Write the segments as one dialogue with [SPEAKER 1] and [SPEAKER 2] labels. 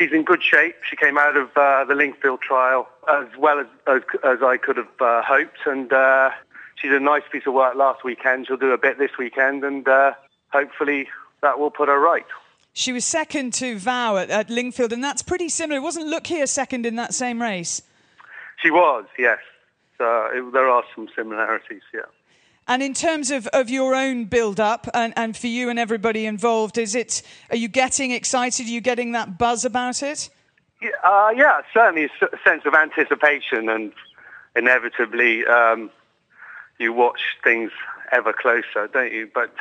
[SPEAKER 1] she's in good shape. She came out of the Lingfield trial as well as I could have hoped, and she did a nice piece of work last weekend. She'll do a bit this weekend, and hopefully that will put her right.
[SPEAKER 2] She was second to Vow at Lingfield, and that's pretty similar. Wasn't Look Here second in that same race?
[SPEAKER 1] She was, yes. There are some similarities, yeah.
[SPEAKER 2] And in terms of your own build-up and for you and everybody involved, are you getting excited? Are you getting that buzz about it?
[SPEAKER 1] Yeah, certainly a sense of anticipation, and inevitably you watch things ever closer, don't you? But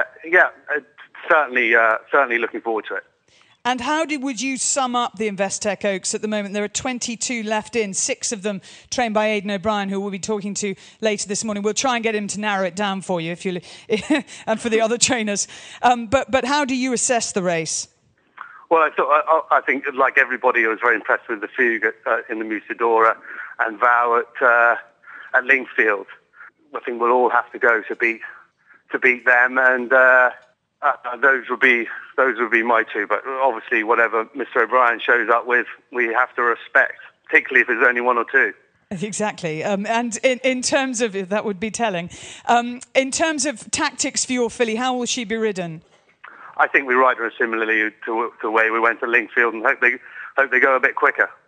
[SPEAKER 1] certainly looking forward to it.
[SPEAKER 2] And how would you sum up the Investec Oaks at the moment? There are 22 left in, 6 of them trained by Aidan O'Brien, who we'll be talking to later this morning. We'll try and get him to narrow it down for you, and for the other trainers. But how do you assess the race?
[SPEAKER 1] Well, I think, like everybody, I was very impressed with the Fugue in the Musidora and Vow at Lingfield. I think we'll all have to go to beat them, and those would be my two. But obviously, whatever Mr. O'Brien shows up with, we have to respect, particularly if there's only one or two.
[SPEAKER 2] Exactly. And in terms of, that would be telling, in terms of tactics for your filly, how will she be ridden?
[SPEAKER 1] I think we ride her similarly to the way we went to Lingfield, and hope they go a bit quicker.